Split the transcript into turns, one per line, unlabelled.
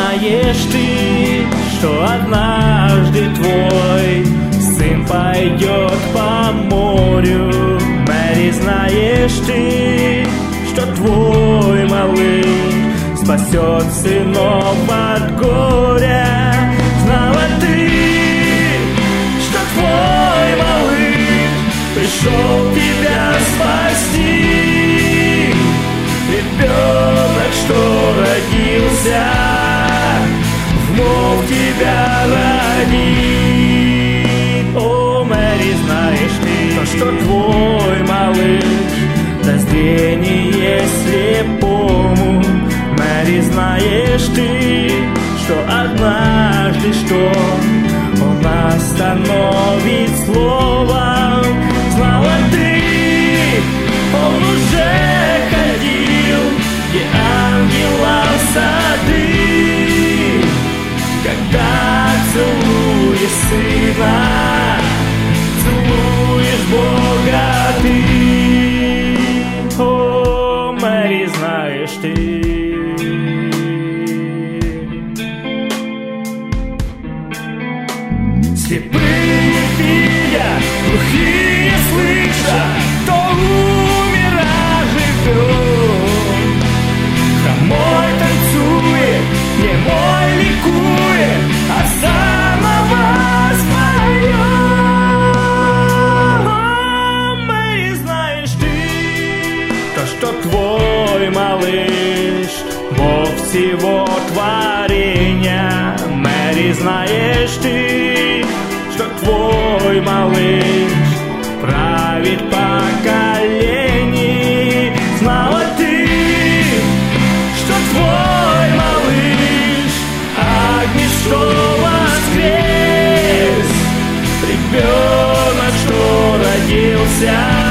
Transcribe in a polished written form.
знаешь ты, что однажды твой сын пойдет по морю? Мэри, знаешь ты, что твой малыш спасет сынов от горя? Знала ты, что твой малыш пришел тебя спасти? Ребенок, что родился, вновь тебя родит. О, Мэри, знаешь ты, что твой малыш даст зрение слепому? Мэри, знаешь ты, что однажды, что он остановит словом? Знала ты, он уже ходил, где ангелов сады, когда целуешь сына, целуешь Бога ты. О, Мэри, знаешь ты. Слепые видя, глухие слыша, кто умира живет. Хромой танцует, немой ликует, а самого поет. Мэри, знаешь ты, то, что твой малыш Бог всего творения? Мэри, знаешь ты, что твой малыш правит поколений? Знала ты, что твой малыш Агнец, что воскрес? Ребенок, что родился,